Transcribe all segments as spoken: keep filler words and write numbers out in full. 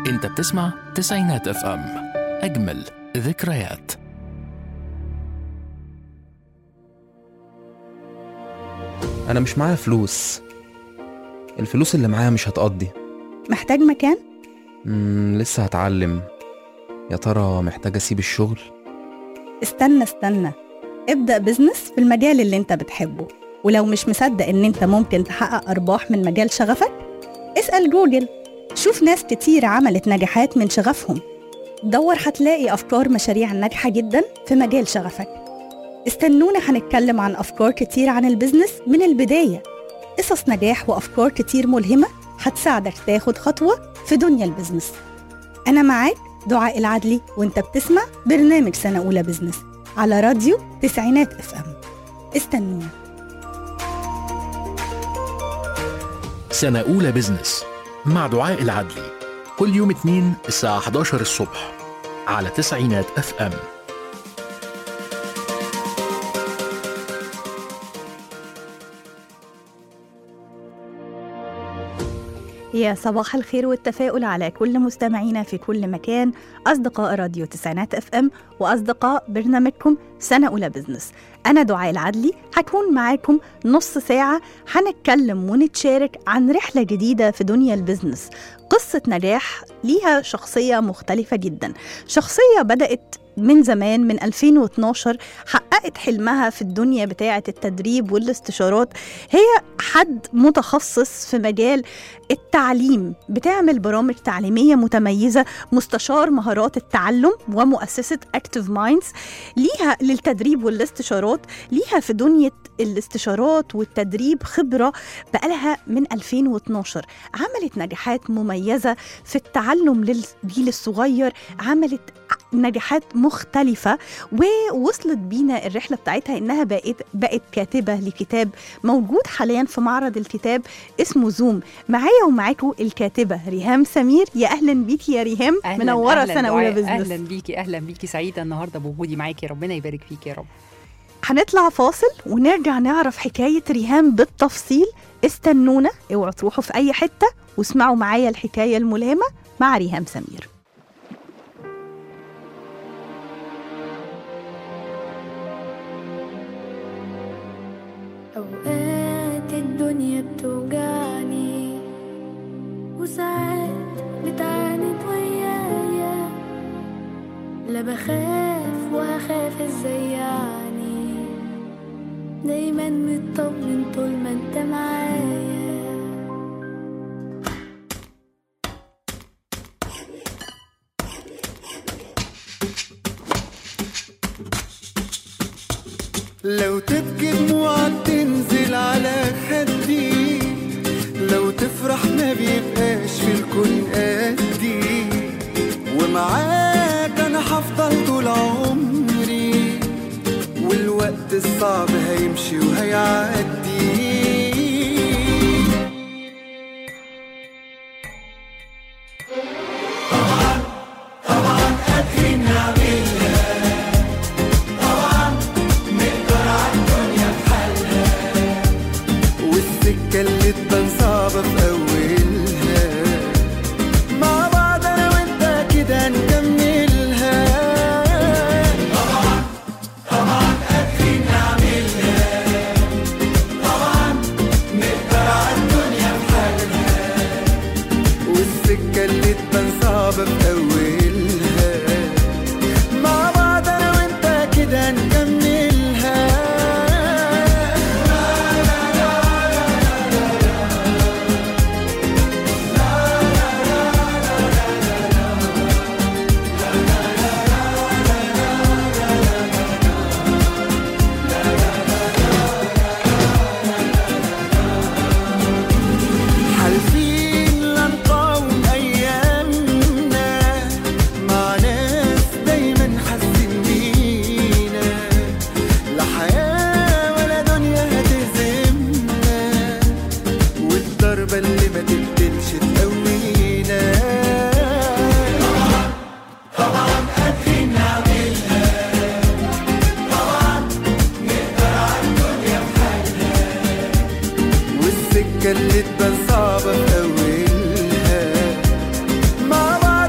انت بتسمع تسعينات اف ام، اجمل ذكريات. أنا مش معايا فلوس، الفلوس اللي معايا مش هتقضي. محتاج مكان؟ مم لسه هتعلم. يا ترى محتاج أسيب الشغل؟ استنى استنى ابدأ بزنس في المجال اللي انت بتحبه، ولو مش مصدق ان انت ممكن تحقق أرباح من مجال شغفك اسأل جوجل، شوف ناس كتير عملت نجاحات من شغفهم. دور هتلاقي أفكار مشاريع ناجحة جدا في مجال شغفك. استنونا هنتكلم عن أفكار كتير عن البزنس من البداية، قصص نجاح وأفكار كتير ملهمة هتساعدك تاخد خطوة في دنيا البزنس. أنا معاك دعاء العدلي، وانت بتسمع برنامج سنة أولى بزنس على راديو تسعينات اف ام. استنونا. سنة أولى بزنس مع دعاء العدلي، كل يوم اثنين الساعة إحدى عشر الصبح على تسعينات اف ام. يا صباح الخير والتفاؤل على كل مستمعينا في كل مكان، أصدقاء راديو تسعينات اف ام وأصدقاء برنامجكم سنة أولى بزنس. أنا دعاء العدلي، هكون معاكم نص ساعة هنتكلم ونتشارك عن رحلة جديدة في دنيا البزنس، قصة نجاح ليها شخصية مختلفة جدا، شخصية بدأت من زمان من ألفين واثناشر، حققت حلمها في الدنيا بتاعة التدريب والاستشارات. هي حد متخصص في مجال التعليم، بتعمل برامج تعليمية متميزة، مستشار مهارات التعلم ومؤسسة Active Minds ليها للتدريب والاستشارات. ليها في دنيا الاستشارات والتدريب خبرة بقالها من ألفين واثناشر، عملت نجاحات مميزة في التعلم للجيل الصغير، عملت نجاحات مختلفة، ووصلت بينا الرحلة بتاعتها إنها بقت, بقت كاتبة لكتاب موجود حاليا في معرض الكتاب اسمه زوم. معايا ومعاكم الكاتبة ريهام سمير. يا أهلا بيكي يا ريهام، أهلاً منورة أهلاً سنة أولى بزنس. أهلا بيكي أهلا بيكي سعيدة النهاردة بوجودي معاكي، ربنا يبارك فيكي يا رب. هنطلع فاصل ونرجع نعرف حكاية ريهام بالتفصيل. استنونا، اوعوا تروحوا في أي حتة، واسمعوا معايا الحكاية الملهمة مع ريهام سمير. أوقات الدنيا بتوجعني وساعات بتعاند ويايا، لا بخاف وهخاف ازاي يعني، دايما مطمن طول ما انت معايا. لو تبكي دموعك تنزل على خدي، لو تفرح ما بيبقاش في الكون قدي، ومعاك انا هفضل طول عمري، والوقت الصعب هيمشي وهيعدي. طبعا طبعا قادرين نعملها، اللي تبان صعبة في أولها، مع بعض أنا وأنت كده نكملها. طبعا طبعا قادرين نعملها، طبعا نقدر عالدنيا بحالها، والسكة اللي تبان صعبة في أولها، مع بعض أنا وأنت كده نكملها. اللي تبان صعبة في أولها، مع بعض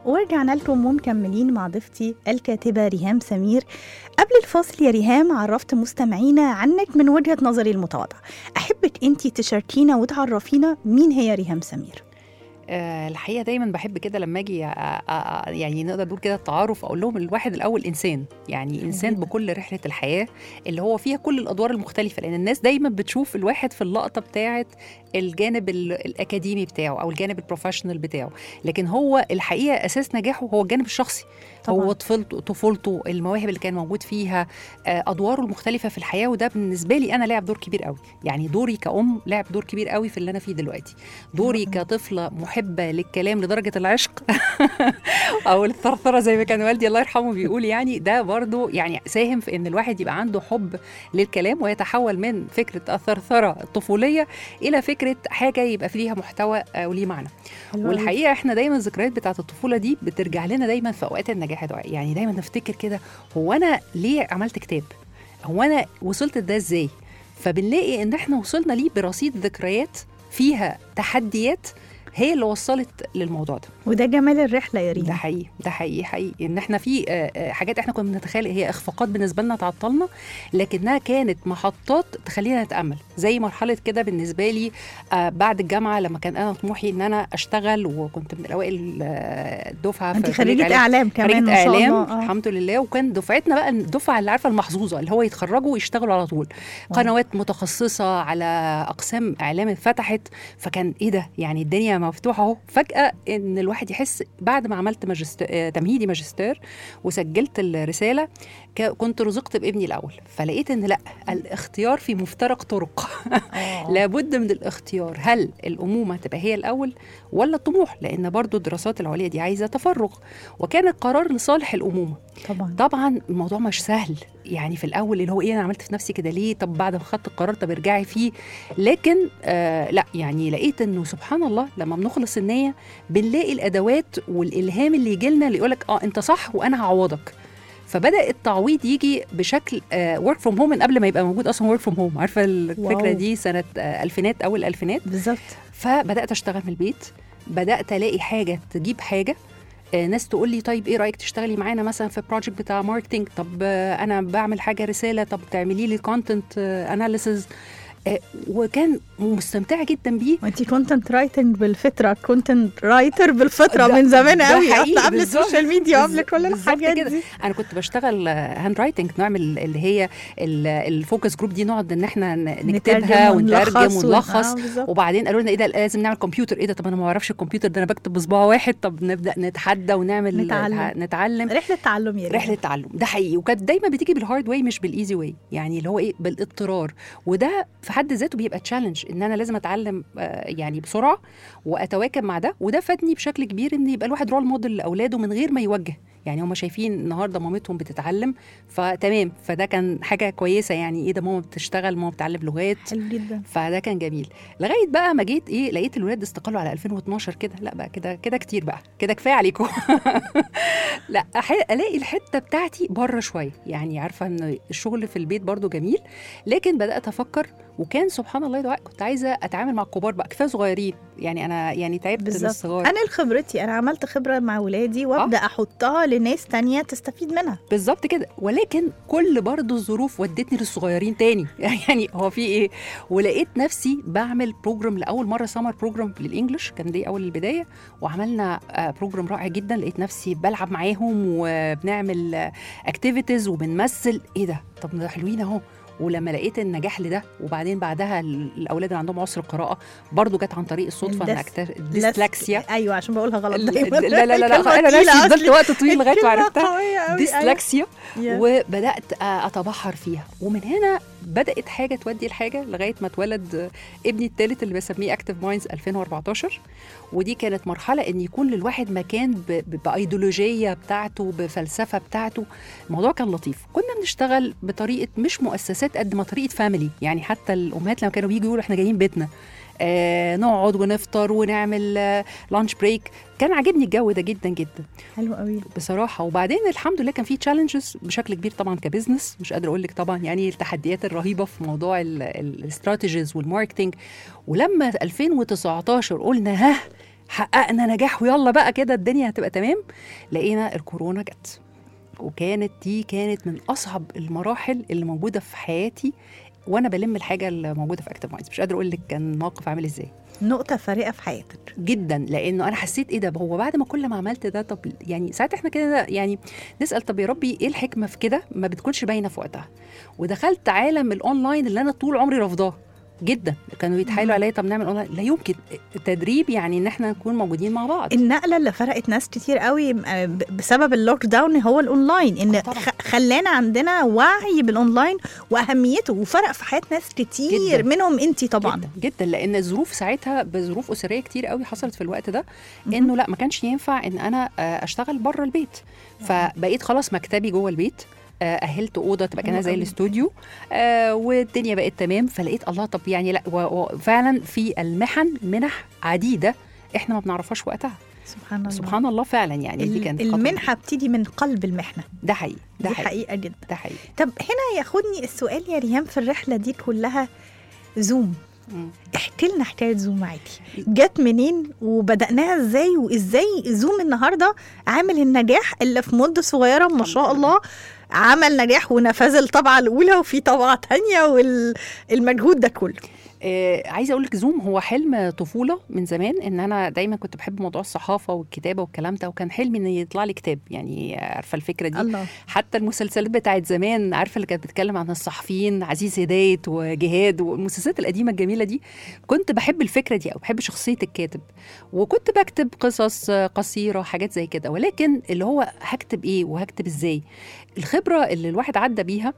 ورجعنا لكم ومكملين مع ضيفتي الكاتبة ريهام سمير. قبل الفاصل يا ريهام عرفت مستمعينا عنك من وجهة نظري المتواضعة، أحبك أنتي تشاركينا وتعرفينا مين هي ريهام سمير. آه، الحقيقه دايما بحب كده لما اجي آه، آه، يعني نقدر نقول كده التعارف، اقول لهم الواحد الاول انسان، يعني انسان بكل رحله الحياه اللي هو فيها كل الادوار المختلفه، لان الناس دايما بتشوف الواحد في اللقطه بتاعه الجانب الاكاديمي بتاعه او الجانب البروفيشنال بتاعه، لكن هو الحقيقه اساس نجاحه هو الجانب الشخصي طبعا. هو طفولته طفولته المواهب اللي كان موجود فيها، ادواره المختلفه في الحياه، وده بالنسبه لي انا لعب دور كبير قوي. يعني دوري كأم لعب دور كبير قوي في اللي انا فيه دلوقتي. دوري كطفله محبه للكلام لدرجه العشق او الثرثره زي ما كان والدي الله يرحمه بيقول، يعني ده برضو يعني ساهم في ان الواحد يبقى عنده حب للكلام ويتحول من فكره الثرثره الطفوليه الى فكره حاجه يبقى فيها محتوى وليه معنى. والحقيقه احنا دايما الذكريات بتاعه الطفوله دي بترجع لنا دايما في اوقات النجاح دعاء. يعني دايما نفتكر كده، هو انا ليه عملت كتاب؟ هو انا وصلت ده ازاي؟ فبنلاقي ان احنا وصلنا ليه برصيد ذكريات فيها تحديات هي اللي وصلت للموضوع ده. وده جمال الرحله يا ريم. ده حقيقي ده حقيقي حقيقي ان احنا في حاجات احنا كنا بنتخيل هي اخفاقات بالنسبه لنا تعطلنا، لكنها كانت محطات تخلينا نتامل. زي مرحله كده بالنسبه لي بعد الجامعه، لما كان انا طموحي ان انا اشتغل، وكنت من الاوائل الدفعه. انت خريجه اعلام كمان ما شاء الله. آه. الحمد لله. وكان دفعتنا بقى الدفعه اللي عارفه المحظوظه اللي هو يتخرجوا ويشتغلوا على طول. قنوات متخصصه على اقسام اعلام اتفتحت، فكان ايه ده يعني الدنيا مفتوحه اهو. فجاه ان الواحد يحس بعد ما عملت ماجستير تمهيدي ماجستير وسجلت الرساله، كنت رزقت بابني الاول، فلقيت ان لا، الاختيار في مفترق طرق. لابد من الاختيار، هل الامومه تبقى هي الاول ولا الطموح؟ لان برضو الدراسات العليا دي عايزه تفرغ، وكان القرار لصالح الامومه. طبعا طبعا الموضوع مش سهل، يعني في الاول اللي هو ايه، انا عملت في نفسي كده ليه؟ طب بعد ما خدت القرار طب ارجعي فيه. لكن آه لا، يعني لقيت انه سبحان الله لما بنخلص النيه بنلاقي الادوات والالهام اللي يجي لنا اللي يقولك اه انت صح وانا هعوضك. فبدأ التعويض يجي بشكل ورك فروم هوم من قبل ما يبقى موجود اصلا ورك فروم هوم. عارفه الفكره واو. دي سنه آه الفينات، اول الالفينات بالظبط. فبدأت اشتغل من البيت، بدأت الاقي حاجه تجيب حاجه. آه ناس تقول لي طيب ايه رايك تشتغلي معانا مثلا في بروجكت بتاع ماركتنج؟ طب آه انا بعمل حاجه رساله، طب تعملي لي كونتنت اناليسز. آه وكان مستمتعه جدا بيه. وانتي كونتنت رايتنج بالفطره، كونتنت رايتر بالفطره من زمان قوي، قبل السوشيال ميديا وقبل كل الحاجات دي. انا كنت بشتغل هاند رايتنج، نعمل اللي هي الفوكس جروب دي، نقعد ان احنا نكتبها ونترجم ونلخص. آه وبعدين قالوا لنا ايه ده، لازم نعمل كمبيوتر. ايه ده؟ طب انا ما بعرفش الكمبيوتر ده، انا بكتب بصباع واحد. طب نبدا نتحدى ونعمل نتعلم, نتعلم. رحله تعلم يا رحله تعلم ده حقيقي. وكانت دايما بتيجي بالهارد واي مش بالايزي واي، يعني اللي هو ايه، بالاضطرار. وده في حد ذاته بيبقى تشالنج، ان انا لازم اتعلم يعني بسرعه واتواكب مع ده. وده فادني بشكل كبير ان يبقى الواحد رول موديل لاولاده من غير ما يوجه. يعني هم شايفين النهارده مامتهم بتتعلم فتمام، فده كان حاجه كويسه. يعني ايه ده، ماما بتشتغل، ماما بتعلم لغات، حلو جدا. فده كان جميل. لغايه بقى ما جيت ايه، لقيت الولاد استقلوا على ألفين واثناشر كده. لا بقى كده كده كتير بقى، كده كفايه عليكم. لا الاقي الحته بتاعتي بره شويه. يعني عارفه ان الشغل في البيت برضو جميل، لكن بدات افكر. وكان سبحان الله دعاء كنت عايزه اتعامل مع الكبار بقى، كفايه صغيرين. يعني انا يعني تعبت من الصغار. انا الخبرتي انا عملت خبره مع ولادي وابدا آه. احطها لناس تانية تستفيد منها. بالظبط كده. ولكن كل برضو الظروف ودتني للصغيرين تاني. يعني هو في ايه، ولقيت نفسي بعمل بروجرام لاول مره، سمر بروجرام للانجليش، كان دي اول البدايه. وعملنا بروجرام رائع جدا. لقيت نفسي بلعب معاهم وبنعمل اكتيفيتيز وبنمثل. ايه ده، طب ده حلوين اهو. ولما لقيت النجاح لده، وبعدين بعدها الاولاد اللي عندهم عسر القراءه برضو جت عن طريق الصدفه ان اكتر ديسلكسيا. ايوه عشان بقولها غلط. لا لا لا, لا انا نفسي فضلت وقت طويل لغايه ما عرفتها ديسلكسيا. وبدات اتبحر فيها. ومن هنا بدات حاجه تودي الحاجه لغايه ما اتولد ابني الثالث اللي بسميه اكتيف مايندز ألفين وأربعتاشر. ودي كانت مرحله ان يكون للواحد مكان بايديولوجيه بتاعته، بفلسفه بتاعته. الموضوع كان لطيف. كنا بنشتغل بطريقه مش مؤسسات قد ما طريقه فاميلي. يعني حتى الامهات لما كانوا بييجوا يقولوا احنا جايين بيتنا، آه نقعد ونفطر ونعمل آه لانش بريك. كان عاجبني الجو ده جدا جدا. حلو قوي بصراحه. وبعدين الحمد لله كان في تشالنجز بشكل كبير طبعا كبزنس، مش قادره اقول لك طبعا يعني التحديات الرهيبه في موضوع الاستراتيجيز والماركتنج. ولما ألفين وتسعتاشر قلنا ها حققنا نجاح ويلا بقى كده الدنيا هتبقى تمام. لقينا الكورونا جت، وكانت دي كانت من اصعب المراحل اللي موجوده في حياتي وانا بلم الحاجه اللي موجوده في اكتيف مايندز. مش قادره اقول لك كان موقف عامل ازاي. نقطة فارقة في حياتك جدا، لانه انا حسيت ايه ده، هو بعد ما كل ما عملت ده طب يعني ساعات احنا كده يعني نسال طب يا ربي ايه الحكمه في كده، ما بتكونش باينه في وقتها. ودخلت عالم الاونلاين اللي انا طول عمري رافضاه جدا. كانوا يتحايلوا عليا طب نعمل اونلاين، لا يمكن تدريب يعني ان احنا نكون موجودين مع بعض. النقلة اللي فرقت ناس كتير قوي بسبب اللوك داون هو الاونلاين، ان خلانا عندنا وعي بالاونلاين واهميته، وفرق في حياة ناس كتير جداً. منهم انتي طبعا جدا, جدا لان الظروف ساعتها بظروف اسريه كتير قوي حصلت في الوقت ده، انه لا ما كانش ينفع ان انا اشتغل بره البيت. فبقيت خلاص مكتبي جوه البيت، أهلت أوضة تبقى كانها زي الاستوديو، آه والدنيا بقت تمام. فلقيت الله طب يعني لا، وفعلا في المحن منح عديدة إحنا ما بنعرفهاش وقتها. سبحان الله سبحان الله فعلا يعني دي كانت المنحة بتيجي من قلب المحنة. ده حقيقي، ده دي حقيقي. حقيقة جدا. ده حقيقي. طب هنا ياخدني السؤال يا ريهام، في الرحلة دي كلها زوم، احكي لنا حكايه زوم معاكي، جت منين وبدأناها ازاي، وازاي زوم النهارده عامل النجاح اللي في مده صغيره ما شاء الله عمل نجاح ونفذ الطبعه الاولى وفي طبعه ثانيه والمجهود ده كله. آه عايزه اقول لك زوم هو حلم طفوله من زمان، ان انا دايما كنت بحب موضوع الصحافه والكتابه والكلام ده، وكان حلمي ان يطلع لي كتاب. يعني عارفه الفكره دي الله. حتى المسلسلات بتاعت زمان عارفه اللي كانت بتتكلم عن الصحفيين، عزيز هداية وجهاد والمسلسلات القديمه الجميله دي، كنت بحب الفكره دي او بحب شخصيه الكاتب، وكنت بكتب قصص قصيره حاجات زي كده. ولكن اللي هو هكتب ايه وهكتب ازاي، الخبره اللي الواحد عدى بيها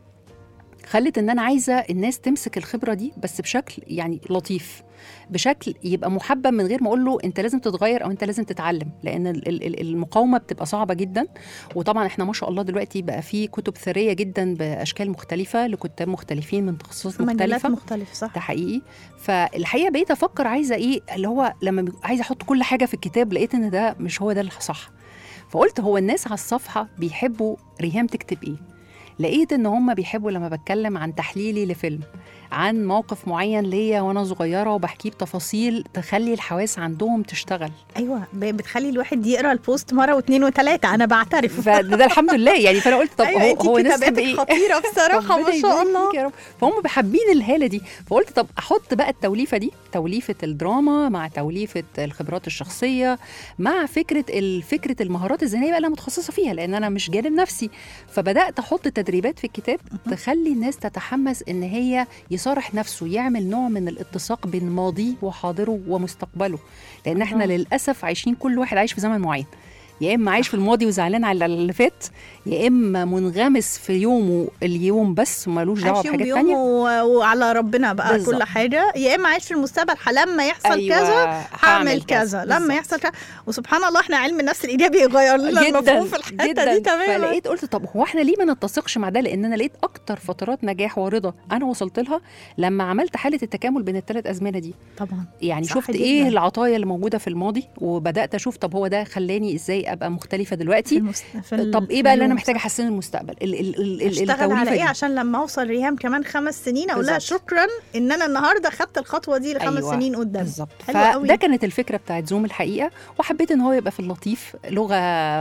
خلت ان انا عايزه الناس تمسك الخبره دي بس بشكل يعني لطيف، بشكل يبقى محبب، من غير ما اقول له انت لازم تتغير او انت لازم تتعلم، لان المقاومه بتبقى صعبه جدا. وطبعا احنا ما شاء الله دلوقتي بقى في كتب ثريه جدا باشكال مختلفه لكتاب مختلفين من تخصصات مختلفه مختلفه صح. ده حقيقي. فالحقيقه بقيت افكر عايزه ايه، اللي هو لما عايزه احط كل حاجه في الكتاب لقيت ان ده مش هو ده الصح. فقلت هو الناس على الصفحه بيحبوا ريهام تكتب ايه. لقيت ان هم بيحبوا لما بتكلم عن تحليلي لفيلم، عن موقف معين ليا وانا صغيره وبحكيه بتفاصيل تخلي الحواس عندهم تشتغل. ايوه بتخلي الواحد يقرا البوست مره واثنين وثلاثه، انا بعترف. فده الحمد لله يعني. فانا قلت طب أيوة هو هو ناس ايه خطيره بصراحه ما شاء الله. فهم بحبين الهاله دي. فقلت طب احط بقى التوليفه دي، توليفه الدراما مع توليفه الخبرات الشخصيه مع فكره فكره المهارات الذهنيه بقى اللي انا متخصصه فيها، لان انا مش جانب نفسي. فبدات احط تدريبات في الكتاب تخلي الناس تتحمس ان هي يصارح نفسه، يعمل نوع من الاتساق بين ماضيه وحاضره ومستقبله. لان احنا للاسف عايشين كل واحد عايش في زمن معين، يا اما عايش في الماضي وزعلان على اللي فات، يا اما منغمس في يومه اليوم بس ومالوش دعوه بحاجات ثانيه وعلى ربنا بقى بالزبط. كل حاجه، يا اما عايش في المستقبل لما يحصل أيوة كذا هعمل كذا، لما يحصل كذا. وسبحان الله احنا علم النفس الايجابي يغير لنا المفهوم في الحته دي تماما. فلقيت قلت طب هو احنا ليه ما نتسقش مع ده، لان انا لقيت اكتر فترات نجاح ورضا انا وصلت لها لما عملت حاله التكامل بين الثلاث ازمنه دي. طبعا يعني شفت جداً. ايه العطايا اللي موجوده في الماضي، وبدات اشوف طب هو ده خلاني ازاي ابقى مختلفه دلوقتي. المست... طب ايه بقى اللي انا محتاجه احسن المستقبل، ال ال ال اشتغل على ايه عشان لما اوصل ريهام كمان خمس سنين اقول لها شكرا ان انا النهارده خدت الخطوه دي لخمس أيوة. سنين قدام. بالظبط. فده كانت الفكره بتاعت زوم الحقيقه، وحبيت ان هو يبقى في اللطيف لغه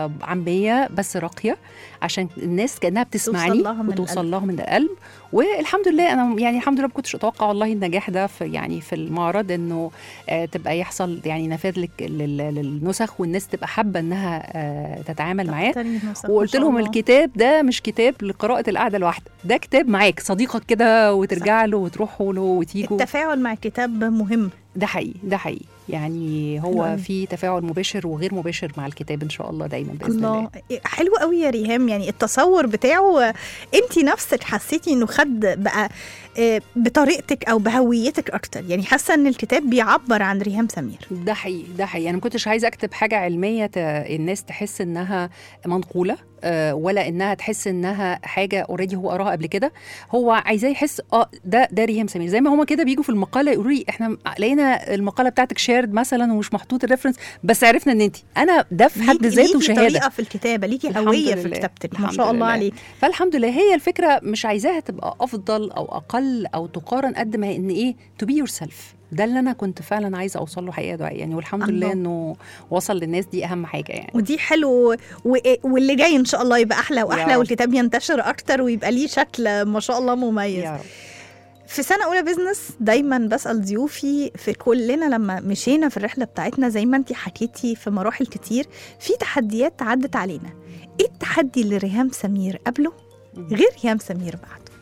عاميه بس راقيه عشان الناس كانها بتسمعني وتوصل لها من القلب. والحمد لله انا يعني الحمد لله ما كنتش اتوقع والله النجاح ده في يعني في المعرض، انه آه تبقى يحصل يعني نفاذ للنسخ والناس تبقى حابه انها آه تتعامل معاه. وقلت لهم الكتاب ده مش كتاب لقراءه القعده الواحده، ده كتاب معاك صديقك كده وترجع له وتروحوا له وتيجوا. التفاعل مع الكتاب مهم. ده حقيقي ده حقيقي يعني هو حلو. في تفاعل مباشر وغير مباشر مع الكتاب ان شاء الله دايما باذن الله. الله حلو قوي يا ريهام. يعني التصور بتاعه انت نفسك حسيتي انه خد بقى بطريقتك او بهويتك اكتر، يعني حاسه ان الكتاب بيعبر عن ريهام سمير. ده حقيقي ده حقيقي. انا ما كنتش عايزه اكتب حاجه علميه الناس تحس انها منقوله ولا انها تحس انها حاجه اوريدي هو قراها قبل كده. هو عايزاه يحس اه ده ده ريهام سمير. زي ما هما كده بيجوا في المقاله يقولوا لي احنا لقينا المقاله بتاعتك شيرد مثلا ومش محطوط الريفرنس، بس عرفنا ان انت انا ده في حد ذاته شهاده. ليكي طريقه في الكتابه، ليكي هويه في كتابتك ما شاء الله عليك. فالحمد لله هي الفكره مش عايزاها تبقى افضل او اقل او تقارن قد ما ان ايه تو بي يور سيلف. ده اللي انا كنت فعلا عايزه اوصل له حقيقه دعاء يعني، والحمد الله. لله انه وصل للناس، دي اهم حاجه يعني. ودي حلو و... واللي جاي ان شاء الله يبقى احلى واحلى، رب. والكتاب ينتشر اكتر ويبقى ليه شكل ما شاء الله مميز. يا رب. في سنة أولى بيزنس دايما بسأل ضيوفي، في كلنا لما مشينا في الرحلة بتاعتنا زي ما انتي حكيتي في مراحل كتير، في تحديات عدت علينا. ايه التحدي اللي ريهام سمير قبله غير ريهام سمير بعده؟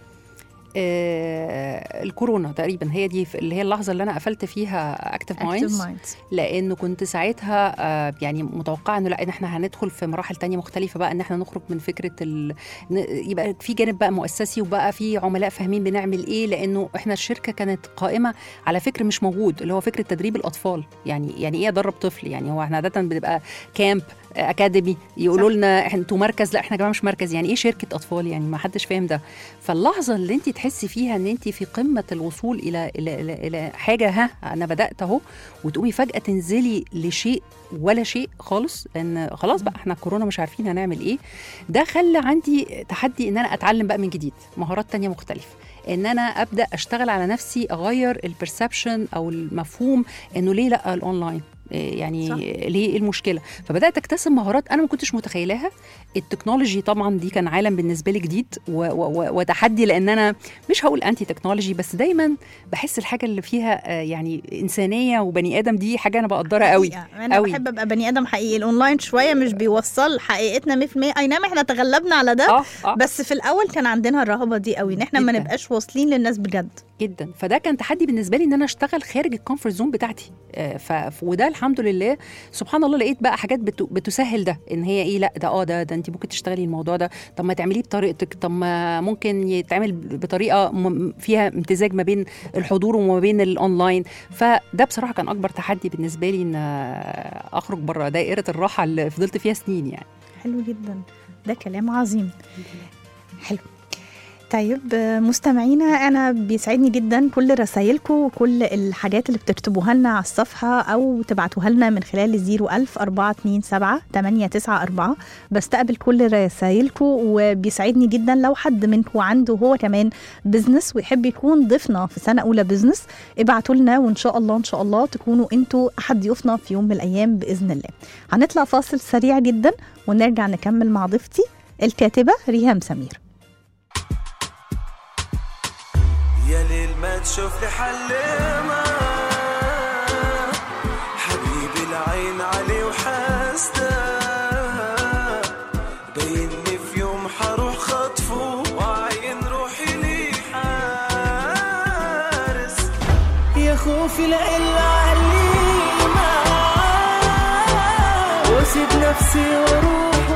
آه الكورونا تقريبا هي دي اللي هي اللحظه اللي انا قفلت فيها اكتف مايندز، لانه كنت ساعتها آه يعني متوقعه انه لا ان احنا هندخل في مراحل تانية مختلفه بقى، ان احنا نخرج من فكره ال... يبقى في جانب بقى مؤسسي وبقى في عملاء فاهمين بنعمل ايه، لانه احنا الشركه كانت قائمه على فكر مش موجود اللي هو فكره تدريب الاطفال. يعني يعني ايه ادرب طفل؟ يعني هو احنا عاده بنبقى كامب اكاديمي يقولوا لنا احنا انتوا مركز، لا احنا يا جماعه مش مركز. يعني ايه شركه اطفال؟ يعني ما حدش فاهم ده. فاللحظه اللي انت تحسي فيها ان انت في قمه الوصول الى الى الى, إلى حاجه، ها انا بدات اهو، وتقومي فجاه تنزلي لشيء ولا شيء خالص، لان خلاص بقى احنا كورونا مش عارفين هنعمل ايه. ده خلى عندي تحدي ان انا اتعلم بقى من جديد مهارات تانية مختلفه، ان انا ابدا اشتغل على نفسي، اغير البرسبشن او المفهوم انه ليه لا الاونلاين، يعني صح. ليه المشكله؟ فبدات اكتسب مهارات انا ما كنتش متخيلاها. التكنولوجي طبعا دي كان عالم بالنسبه لي جديد وتحدي، لان انا مش هقول انتي تكنولوجي، بس دايما بحس الحاجه اللي فيها يعني انسانيه وبني ادم دي حاجه انا بقدرها قوي. انا قوي. بحب ابقى بني ادم حقيقي. الاونلاين شويه مش بيوصل حقيقتنا مية في المية، اي نعم احنا تغلبنا على ده. آه آه. بس في الاول كان عندنا الرهبه دي قوي، ان احنا ما نبقاش واصلين للناس بجد جدا. فده كان تحدي بالنسبه لي ان انا اشتغل خارج الكومفورت زون بتاعتي. ف وده الحمد لله سبحان الله لقيت بقى حاجات بتو... بتسهل ده، ان هي ايه، لا ده اه ده ده انت ممكن تشتغلي الموضوع ده، طب ما تعمليه بطريقتك، طب ما ممكن يتعمل بطريقه م... فيها امتزاج ما بين الحضور وما بين الاونلاين. فده بصراحه كان اكبر تحدي بالنسبه لي، ان اخرج بره دائره الراحه اللي فضلت فيها سنين يعني. حلو جدا، ده كلام عظيم. حلو. طيب مستمعينا، أنا بيسعدني جدا كل رسائلكم وكل الحاجات اللي بتكتبوها لنا على الصفحة أو تبعتوها لنا من خلال زيرو ألف أربعة اتنين سبعة تمانية تسعة أربعة. بستقبل كل رسائلكم، وبيسعدني جدا لو حد منكم عنده هو كمان بزنس ويحب يكون ضيفنا في سنة أولى بزنس، ابعتوا لنا وإن شاء الله إن شاء الله تكونوا أنتوا أحد ضيوفنا في يوم من الأيام بإذن الله. هنطلع فاصل سريع جدا ونرجع نكمل مع ضيفتي الكاتبة ريهام سمير. يا ليل ما تشوف لي حلمة حبيبي العين عليه وحاسده باينني في يوم حروح خطفه وعين روحي لي حارس يا خوفي لا إلا علينا واسيب نفسي واروح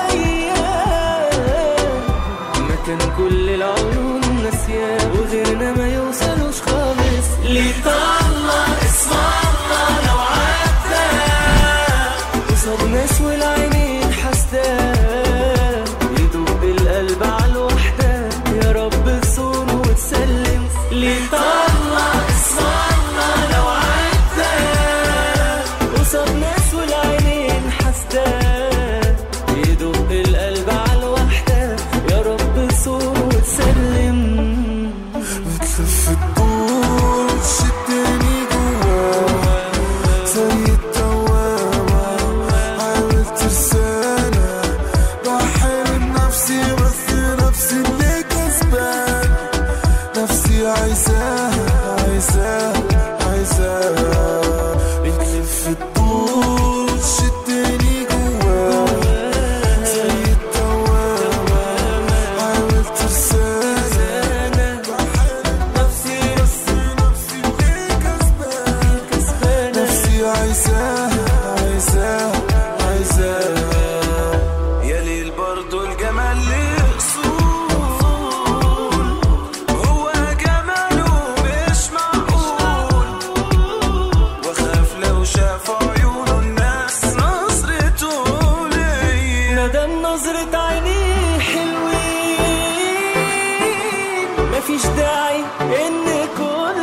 وياه مكان كل العيون نسيان وغيرنا ما يوصلوش خالص. ليه طلع اسم الله لو عدى قصاد ناس والعينين حسداه يدوب القلب على الوحدة يا رب تصونه وتسلم. ليه طلع اسم الله لو عدى قصاد ناس والعينين حسداه يدوب القلب على الوحدة يا رب تصونه وتسلم. بتلف الدور شدني جوا زي الدوامة حاولت رسالة بحرم نفسي بس نفسي اللي كسبان نفسي عايزاها عايزاها عايزاها. بتلف الدور شدني جوا زي الدوامة حاولت رسالة عايزاها عايزاها عايزاها. يا ليل برضو الجمال ليه أصول هو جماله مش معقول وخاف لو شاف عيونه الناس نظرته ليه ندم نظرة عينيه حلوين مفيش داعي إن كل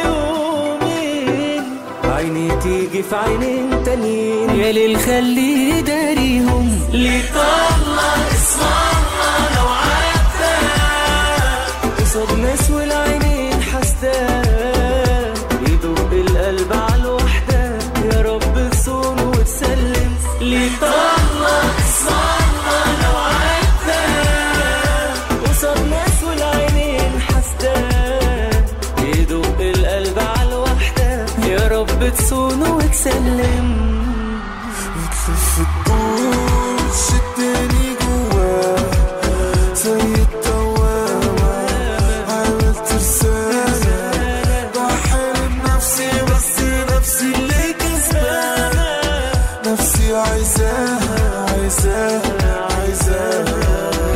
عيني تيجي في عينين تانيين يا ليل خلي داريهم. ليه طلع اسم الله لو عدى قصاد ناس والعينين حسداه يدوب رب تصونه وتسلم. بتلف الدور شدني جواه زي الدوامة، حاولت رسالة بحارب نفسي بس نفسي اللي كسبانة، نفسي عايزاها عايزاها عايزاها.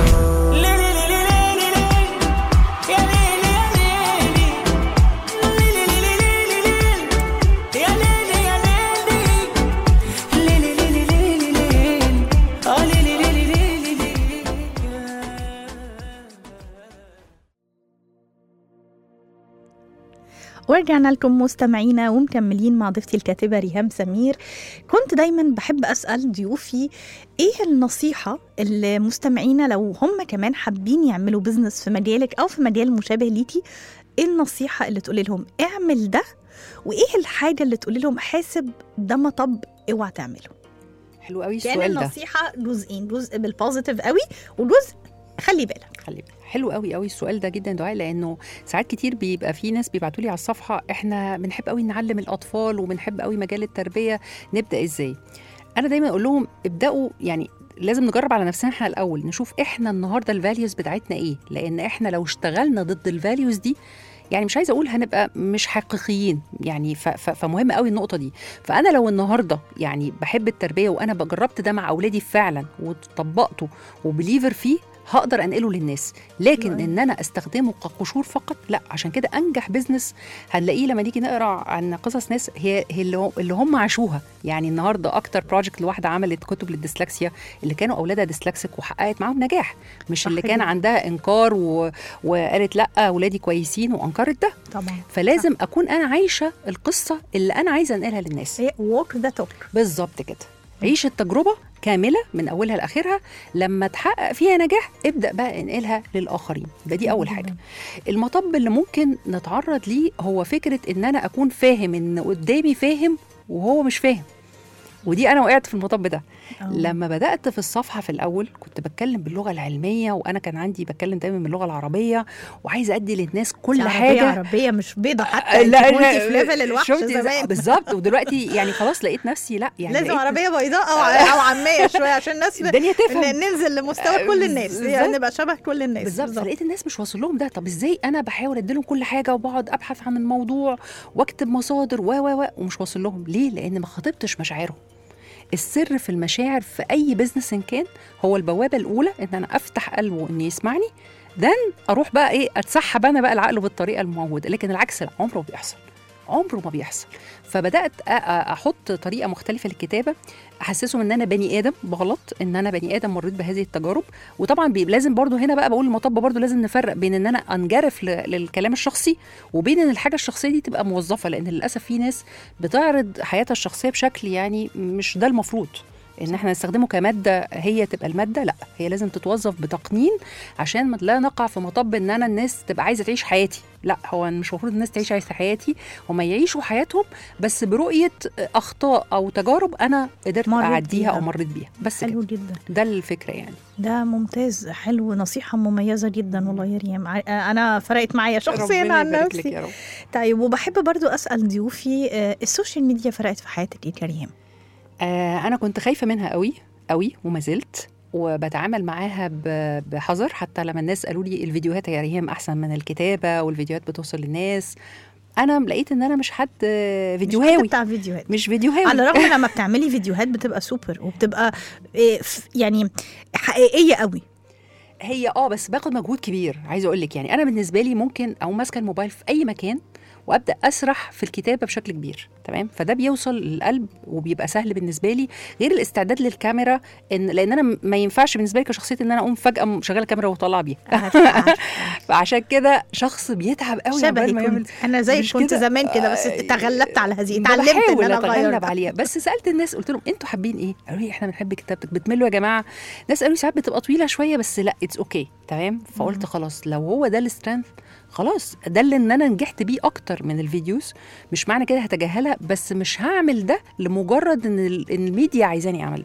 ورجعنا لكم مستمعينا ومكملين مع ضيفتي الكاتبة ريهام سمير. كنت دايما بحب أسأل ضيوفي إيه النصيحة اللي مستمعينا لو هم كمان حابين يعملوا بزنس في مجالك أو في مجال مشابه ليكي، إيه النصيحة اللي تقولي لهم اعمل ده، وإيه الحاجة اللي تقولي لهم حاسب ده مطب اوعى تعمله؟ حلو قوي كان السؤال ده. النصيحة جزئين، جزء بالبوزيتيف قوي وجزء خلي بالك. خلي بالك. حلو قوي قوي السؤال ده جدا دعاء، لانه ساعات كتير بيبقى في ناس بيبعتوا لي على الصفحه احنا بنحب قوي نعلم الاطفال وبنحب قوي مجال التربيه، نبدا ازاي؟ انا دايما اقول لهم ابداوا، يعني لازم نجرب على نفسنا احنا الاول، نشوف احنا النهارده الفاليوز بتاعتنا ايه، لان احنا لو اشتغلنا ضد الفاليوز دي يعني مش عايزه اقول هنبقى مش حقيقيين يعني، فمهم قوي النقطه دي. فانا لو النهارده يعني بحب التربيه وانا جربت ده مع اولادي فعلا وطبقته وبليفر فيه، هقدر انقله للناس. لكن مم. ان انا استخدمه كقشور فقط لا. عشان كده انجح بزنس هنلاقيه لما نيجي نقرا عن قصص ناس هي, هي اللي هم عاشوها. يعني النهارده اكتر بروجكت لواحده عملت كتب للديسلكسيا اللي كانوا اولادها ديسلكسيك وحققت معاهم نجاح، مش اللي كان عندها انكار و... وقالت لا اولادي كويسين وانكرت ده. طبعا. فلازم صح. اكون انا عايشه القصه اللي انا عايزه انقلها للناس. ووك ذا توك بالظبط كده. عيش التجربه كامله من اولها لاخرها، لما تحقق فيها نجاح ابدا بقى انقلها للاخرين. ده دي اول حاجه. المطب اللي ممكن نتعرض ليه هو فكره ان انا اكون فاهم ان قدامي فاهم وهو مش فاهم، ودي انا وقعت في المطب ده. أوه. لما بدات في الصفحه في الاول كنت بتكلم باللغه العلميه، وانا كان عندي بتكلم دايما باللغه العربيه وعايزه ادي للناس كل عربية حاجه عربيه مش بيضه حتى. لا انت كنتي في ليفل الوحش زمان بالظبط. ودلوقتي يعني خلاص لقيت نفسي لا يعني لازم عربيه بيضاء او او عاميه شويه عشان الناس الدنيا تفهم، ننزل لمستوى كل الناس يعني نبقى شبه كل الناس بالظبط. فلقيت الناس مش واصل لهم ده. طب ازاي انا بحاول ادي لهم كل حاجه وبقعد ابحث عن الموضوع واكتب مصادر و و ومش واصل لهم ليه؟ لان ما خاطبتش مشاعرهم. السر في المشاعر في اي بزنس إن كان هو البوابه الاولى، ان انا افتح قلبه ان يسمعني، دن اروح بقى ايه اتسحب انا بقى العقل بالطريقه الموجوده. لكن العكس لا، عمره ما بيحصل، عمره ما بيحصل. فبدات احط طريقه مختلفه للكتابه، احسسهم ان انا بني ادم بغلط، ان انا بني ادم مريت بهذه التجارب. وطبعا لازم برضو هنا بقى بقول المطب برضو لازم نفرق بين ان انا انجرف للكلام الشخصي وبين ان الحاجه الشخصيه دي تبقى موظفه، لان للاسف في ناس بتعرض حياتها الشخصيه بشكل يعني مش ده المفروض ان احنا نستخدمه كماده هي تبقى الماده، لا هي لازم تتوظف بتقنين عشان لا نقع في مطب ان انا الناس تبقى عايزه تعيش حياتي. لا، هو مش المفروض الناس تعيش عايزه حياتي، هم يعيشوا حياتهم بس برؤيه اخطاء او تجارب انا قدرت اعديها او مريت بيها. بس حلو كده. جدا، ده الفكره يعني. ده ممتاز، حلو، نصيحه مميزه جدا والله يا ريم. انا فرقت معايا شخصيا عن نفسي. طيب، وبحب برضو اسال ضيوفي السوشيال ميديا فرقت في حياتك ايه يا ريم؟ آه أنا كنت خايفة منها قوي قوي وما زلت، وبتعامل معاها بحذر. حتى لما الناس قالوا لي الفيديوهات يا ريهام أحسن من الكتابة والفيديوهات بتوصل للناس، أنا لقيت إن أنا مش حد فيديوهاوي، مش بتاع فيديوهات، مش فيديوهاوي. على الرغم لما بتعملي فيديوهات بتبقى سوبر وبتبقى يعني حقيقية قوي. هي اه بس باخد مجهود كبير. عايزه اقول لك يعني انا بالنسبه لي ممكن او ماسكه الموبايل في اي مكان وابدا اسرح في الكتابه بشكل كبير، تمام؟ فده بيوصل للقلب وبيبقى سهل بالنسبه لي، غير الاستعداد للكاميرا، ان لان انا ما ينفعش بالنسبه لي كشخصيه ان انا اقوم فجاه مشغله الكاميرا واطلع بيها. فعشان كده شخص بيتعب قوي شبهي ما يعمل. انا زي كنت زمان كده، بس تغلبت على هذه، اتعلمت ان انا اتغلب عليها. بس سالت الناس قلت لهم انتوا حابين ايه؟ قالوا لي احنا بنحب كتابتك. بتملوا يا جماعه؟ ناس قالوا لي ساعات بتبقى طويله شويه، بس لا اتس اوكي، تمام. فقلت خلاص لو هو ده السترينث خلاص، ده اللي ان انا نجحت بيه اكتر من الفيديوز. مش معنى كده هتجاهلها، بس مش هعمل ده لمجرد ان ان الميديا عايزاني اعمل ده.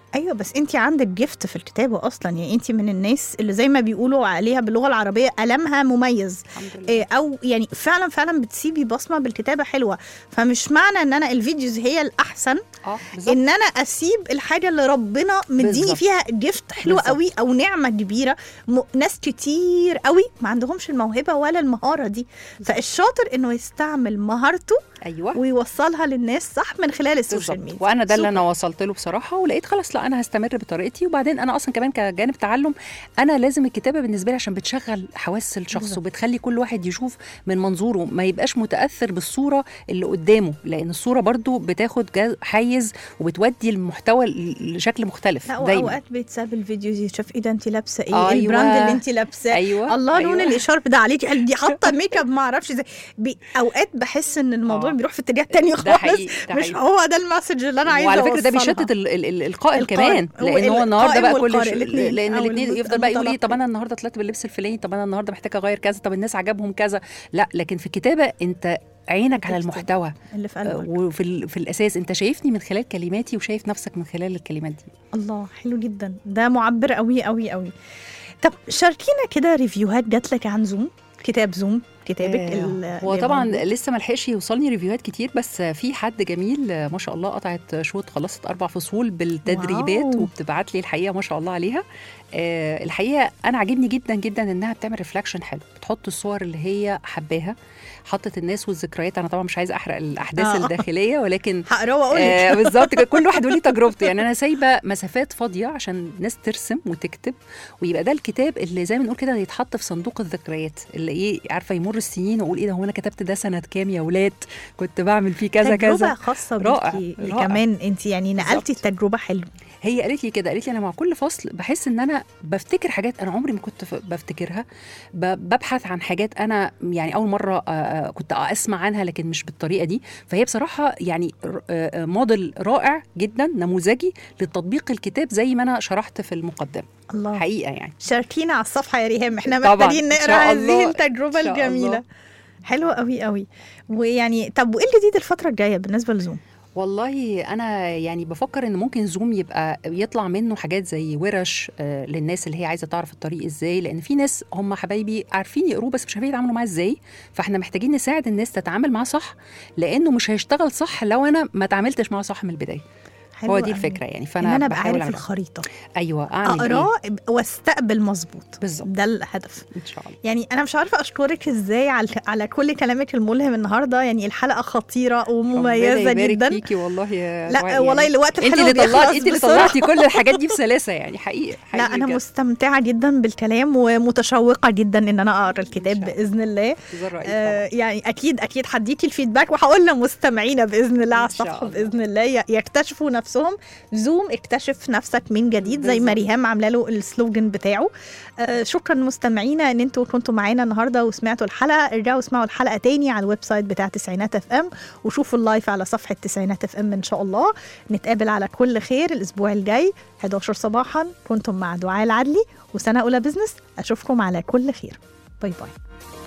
ايوه بس انت عندك جفت في الكتابه اصلا، يعني انت من الناس اللي زي ما بيقولوا عليها باللغه العربيه قلمها مميز. الحمد لله. إيه، او يعني فعلا فعلا بتسيبي بصمه بالكتابه حلوه. فمش معنى ان انا الفيديوز هي الاحسن اه بالظبط. ان انا اسيب الحاجه اللي ربنا مديني بالظبط. فيها جفت حلو بالظبط. قوي او نعمه كبيره. م... ناس كتير قوي ما عندهمش الموهبه ولا المهاره دي، فالشاطر انه يستعمل مهارته ايوه ويوصلها للناس صح من خلال السوشيال بالظبط. ميديا. وانا ده اللي سوبر. انا وصلت له بصراحه، ولقيت خلاص لا انا هستمر بطريقتي. وبعدين انا اصلا كمان كجانب تعلم انا لازم الكتابه بالنسبه لي عشان بتشغل حواس الشخص بالظبط. وبتخلي كل واحد يشوف من منظوره، ما يبقاش متاثر بالصوره اللي قدامه، لان الصوره برضو بتاخد جا- حيز وبتودي المحتوى ل- لشكل مختلف لا دايما. واوقات بيتساب الفيديوز يشوف ايه ده انت لابسه ايه، أيوة. أيوة. البراند اللي انت لابساه، أيوة. الله لون أيوة. الاشارب ده عليكي، قال دي حاطه ميك اب ما اعرفش ازاي. بي- اوقات بحس ان الموضوع آه. بيروح في اتجاه تاني ده خالص، حقيقي، ده مش حقيقي. هو ده المسج اللي انا عايزه وعلى فكره ده أوصلها. بيشتت ال- ال- ال- القائم القارئ. كمان، هو لان هو النهارده القائم بقى كل والقارئ ش... الاتنين. لان أو الاثنين المت- يفضل بقى يقول ايه، طب المتلقي. انا النهارده طلعت باللبس الفلاني، طب انا النهارده محتاجه اغير كذا، طب الناس عجبهم كذا. لا لكن في الكتابه انت عينك على تكتب المحتوى، اللي في آه، قلبك. وفي ال- في الاساس انت شايفني من خلال كلماتي وشايف نفسك من خلال الكلمات دي. الله حلو جدا، ده معبر قوي قوي قوي. طب شاركينا كده ريفيوهات جات لك عن زوم، كتاب زوم كتابك. آه، هو طبعا لسه ما لحقش يوصلني ريفيوهات كتير، بس في حد جميل آه، ما شاء الله قطعت شوط خلصت اربع فصول بالتدريبات واو. وبتبعت لي الحقيقه ما شاء الله عليها. آه، الحقيقه انا عاجبني جدا جدا انها بتعمل ريفلكشن حلو، بتحط الصور اللي هي حباها، حطت الناس والذكريات. انا طبعا مش عايزه احرق الاحداث آه. الداخليه، ولكن هقراه واقول آه لك. بالظبط كده، كل واحد وليه تجربته. يعني انا سايبه مسافات فاضيه عشان الناس ترسم وتكتب، ويبقى ده الكتاب اللي زي ما نقول كده يتحط في صندوق الذكريات، اللي ايه عارفه يمر السنين واقول ايه ده، هو انا كتبت ده سنه كام يا ولاد، كنت بعمل فيه كذا تجربة كذا. خاصة رائع، بيكي رائع. كمان انت، يعني نقلتي بالظبط. التجربة حلو. هي قالت لي كده، قالت لي انا مع كل فصل بحس ان انا بفتكر حاجات انا عمري ما كنت ف- بفتكرها، ب- ببحث عن حاجات انا يعني اول مره آه، آه، كنت اسمع عنها لكن مش بالطريقه دي. فهي بصراحه يعني ر- آه، آه، موديل رائع جدا نموذجي لتطبيق الكتاب زي ما انا شرحت في المقدمه. الله، حقيقه يعني شاركينا على الصفحة يا ريهام، احنا طبعاً، محتاجين إن نقرا شاء هذه الله، التجربة إن شاء الجميلة. الله. حلوة قوي قوي. ويعني طب وايه الجديد الفترة الجاية بالنسبة لزوم؟ والله انا يعني بفكر ان ممكن زوم يبقى يطلع منه حاجات زي ورش آه، للناس اللي هي عايزه تعرف الطريق ازاي، لان في ناس هم حبايبي عارفين يقروه بس مش عارفين يتعاملوا معاه ازاي. فاحنا محتاجين نساعد الناس تتعامل معاه صح، لانه مش هيشتغل صح لو انا ما تعاملتش معاه صح من البدايه. حلوة هو دي قوي. الفكره يعني. ان فانا انا ابقى بحاول عارف أعمل- الخريطة، ايوه اعمل اقراه إيه؟ واستقبل مظبوط. بالظبط. ده الهدف. ان شاء الله. يعني انا مش عارفه اشكرك ازاي على على كل كلامك الملهم النهارده، يعني الحلقه خطيره ومميزه ربنا يبارك جدا. فيكي والله يا لا دعاء، والله يعني الوقت انت الحلو اللي طلعتي بيخلص انت اللي بسرعة. طلعتي كل الحاجات دي بسلاسه يعني. حقيقي, حقيقي لا انا بجد. مستمتعه جدا بالكلام ومتشوقه جدا ان انا اقرا الكتاب إن شاء الله. باذن الله. انتظار رأيك آه طبعاً. يعني اكيد اكيد هديكي الفيدباك، وهقول لمستمعينا باذن الله على إن شاء الصفحه الله. باذن الله ي- يكتشفوا نفسهم. زوم اكتشف نفسك من جديد زي ما بالظبط. ريهام عامله له السلوجن بتاعه. آه شكرا مستمعينا ان انتوا كنتوا معانا النهارده وسمعتوا الحلقه. ارجعوا اسمعوا الحلقه تاني على الويب سايت بتاع تسعينات اف ام، وشوفوا اللايف على صفحه تسعينات اف ام ان شاء الله. نتقابل على كل خير الاسبوع الجاي حداشر صباحا. كنتم مع دعاء العدلي وسنه اولى بزنس. اشوفكم على كل خير. باي باي.